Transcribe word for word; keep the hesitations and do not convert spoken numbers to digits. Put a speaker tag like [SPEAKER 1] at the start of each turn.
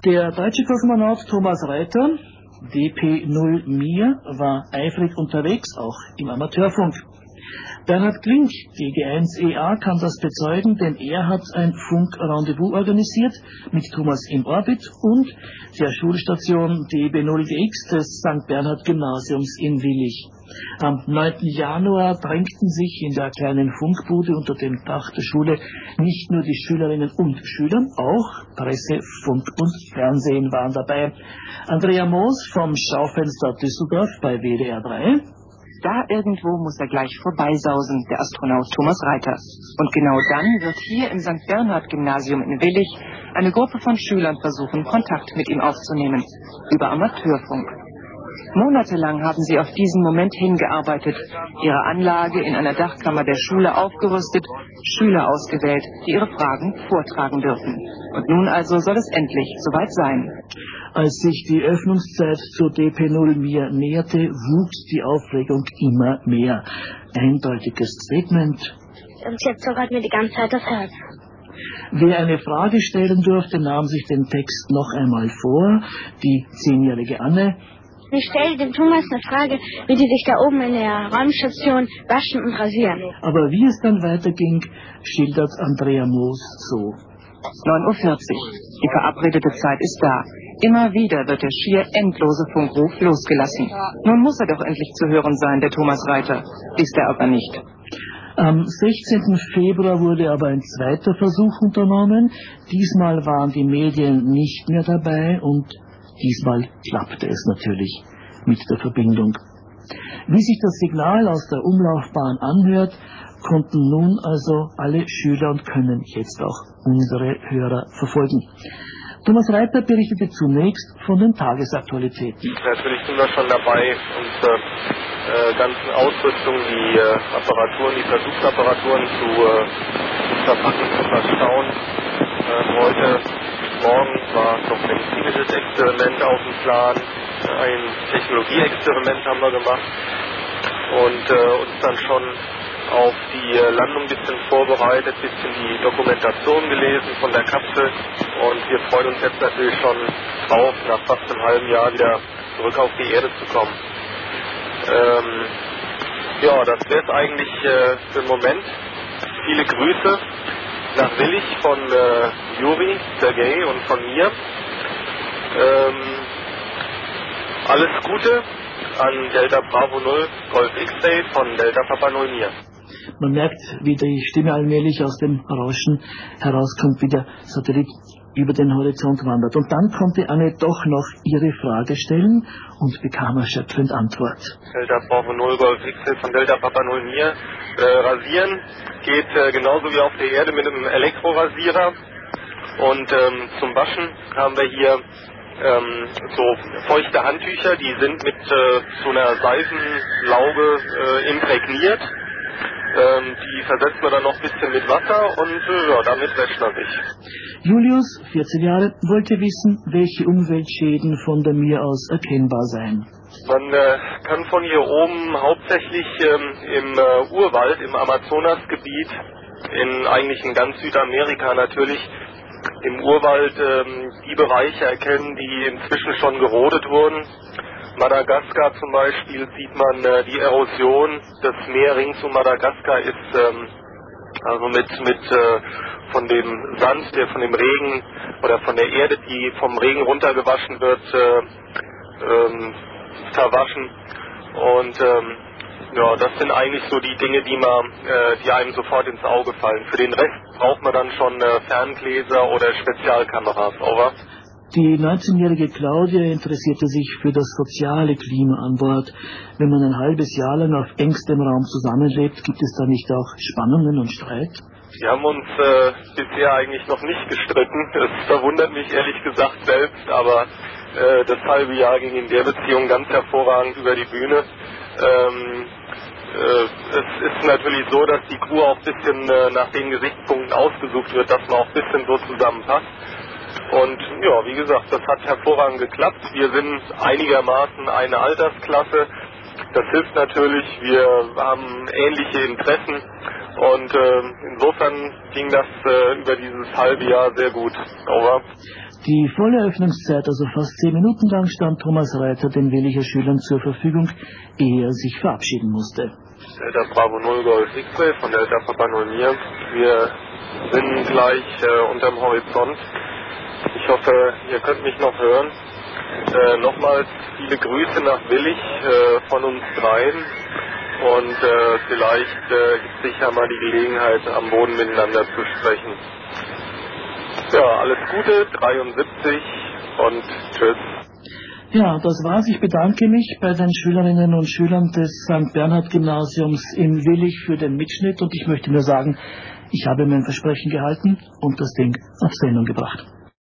[SPEAKER 1] Der deutsche Kosmonaut Thomas Reiter, D P null Mir, war eifrig unterwegs, auch im Amateurfunk. Bernhard Klink, D G eins E A, kann das bezeugen, denn er hat ein Funk-Rendezvous organisiert mit Thomas im Orbit und der Schulstation D B null D X des Sankt Bernhard Gymnasiums in Willich. Am neunten Januar drängten sich in der kleinen Funkbude unter dem Dach der Schule nicht nur die Schülerinnen und Schüler, auch Presse, Funk und Fernsehen waren dabei. Andrea Moos vom Schaufenster Düsseldorf bei W D R drei.
[SPEAKER 2] Da irgendwo muss er gleich vorbeisausen, der Astronaut Thomas Reiter. Und genau dann wird hier im Sankt Bernhard Gymnasium in Willich eine Gruppe von Schülern versuchen, Kontakt mit ihm aufzunehmen, über Amateurfunk. Monatelang haben sie auf diesen Moment hingearbeitet, ihre Anlage in einer Dachkammer der Schule aufgerüstet, Schüler ausgewählt, die ihre Fragen vortragen dürfen. Und nun also soll es endlich soweit sein.
[SPEAKER 1] Als sich die Öffnungszeit zur D P null Mir näherte, wuchs die Aufregung immer mehr. Eindeutiges Statement.
[SPEAKER 3] Und jetzt sogar mir die ganze Zeit das Herz.
[SPEAKER 1] Wer eine Frage stellen durfte, nahm sich den Text noch einmal vor. Die zehnjährige Anne.
[SPEAKER 3] Ich stelle dem Thomas eine Frage, wie die sich da oben in der Raumstation waschen und rasieren.
[SPEAKER 1] Aber wie es dann weiterging, schildert Andrea Moos so.
[SPEAKER 2] neun Uhr vierzig. Die verabredete Zeit ist da. Immer wieder wird der schier endlose Funkruf losgelassen. Nun muss er doch endlich zu hören sein, der Thomas Reiter. Ist er aber nicht.
[SPEAKER 1] Am sechzehnten Februar wurde aber ein zweiter Versuch unternommen. Diesmal waren die Medien nicht mehr dabei und diesmal klappte es natürlich mit der Verbindung. Wie sich das Signal aus der Umlaufbahn anhört, konnten nun also alle Schüler und können jetzt auch unsere Hörer verfolgen. Thomas Reiter berichtete zunächst von den Tagesaktualitäten.
[SPEAKER 4] Natürlich sind wir schon dabei, unsere äh, ganzen Ausrüstungen, die äh, Apparaturen, die Versuchsapparaturen zu äh, verpacken, zu verstauen. Äh, heute Morgen war noch ein medizinisches Experiment auf dem Plan. Ein Technologieexperiment haben wir gemacht und äh, uns dann schon auf die Landung ein bisschen vorbereitet, ein bisschen die Dokumentation gelesen von der Kapsel und wir freuen uns jetzt natürlich schon drauf, nach fast einem halben Jahr wieder zurück auf die Erde zu kommen. Ähm, ja, das wäre es eigentlich äh, für den Moment. Viele Grüße nach Willich von äh, Juri, Sergej und von mir. Ähm, alles Gute an Delta Bravo null Golf X-Ray von Delta Papa null Mir.
[SPEAKER 1] Man merkt, wie die Stimme allmählich aus dem Rauschen herauskommt, wie der Satellit über den Horizont wandert. Und dann konnte Anne doch noch ihre Frage stellen und bekam erschöpfend Antwort.
[SPEAKER 4] Delta Bravo null Golf X-Ray von Delta Papa null Mir. Äh, rasieren geht äh, genauso wie auf der Erde mit einem Elektrorasierer. Und ähm, zum Waschen haben wir hier ähm, so feuchte Handtücher, die sind mit äh, so einer Seifenlauge äh, imprägniert. Ähm, die versetzt man dann noch ein bisschen mit Wasser und äh, ja, damit wäscht man sich.
[SPEAKER 1] Julius, vierzehn Jahre, wollte wissen, welche Umweltschäden von der Mir aus erkennbar seien.
[SPEAKER 4] Man äh, kann von hier oben hauptsächlich ähm, im äh, Urwald, im Amazonasgebiet, in eigentlich in ganz Südamerika natürlich, im Urwald ähm, die Bereiche erkennen, die inzwischen schon gerodet wurden. Madagaskar zum Beispiel sieht man äh, die Erosion. Das Meer rings um Madagaskar ist ähm, also mit mit äh, von dem Sand, der von dem Regen oder von der Erde, die vom Regen runtergewaschen wird, äh, ähm, verwaschen. Und ähm, ja, das sind eigentlich so die Dinge, die man, äh, die einem sofort ins Auge fallen. Für den Rest braucht man dann schon äh, Ferngläser oder Spezialkameras. Over.
[SPEAKER 1] Die neunzehnjährige Claudia interessierte sich für das soziale Klima an Bord. Wenn man ein halbes Jahr lang auf engstem Raum zusammenlebt, gibt es da nicht auch Spannungen und Streit?
[SPEAKER 4] Wir haben uns äh, bisher eigentlich noch nicht gestritten. Es verwundert mich ehrlich gesagt selbst, aber äh, das halbe Jahr ging in der Beziehung ganz hervorragend über die Bühne. Ähm, äh, es ist natürlich so, dass die Crew auch ein bisschen äh, nach den Gesichtspunkten ausgesucht wird, dass man auch ein bisschen so zusammenpasst. Und ja, wie gesagt, das hat hervorragend geklappt. Wir sind einigermaßen eine Altersklasse. Das hilft natürlich. Wir haben ähnliche Interessen. Und äh, insofern ging das äh, über dieses halbe Jahr sehr gut. Over.
[SPEAKER 1] Die volle Öffnungszeit, also fast zehn Minuten lang, stand Thomas Reiter den Willicher Schülern zur Verfügung, ehe er sich verabschieden musste.
[SPEAKER 4] Delta Bravo null Golf X-Ray von Delta Papa null Mir. Wir sind gleich äh, unterm Horizont. Ich hoffe, ihr könnt mich noch hören. Äh, nochmals viele Grüße nach Willich äh, von uns dreien. Und äh, vielleicht äh, gibt es sicher mal die Gelegenheit, am Boden miteinander zu sprechen. Ja, alles Gute, dreiundsiebzig und tschüss.
[SPEAKER 1] Ja, das war's. Ich bedanke mich bei den Schülerinnen und Schülern des Sankt Bernhard Gymnasiums in Willich für den Mitschnitt und ich möchte nur sagen, ich habe mein Versprechen gehalten und das Ding auf Sendung gebracht.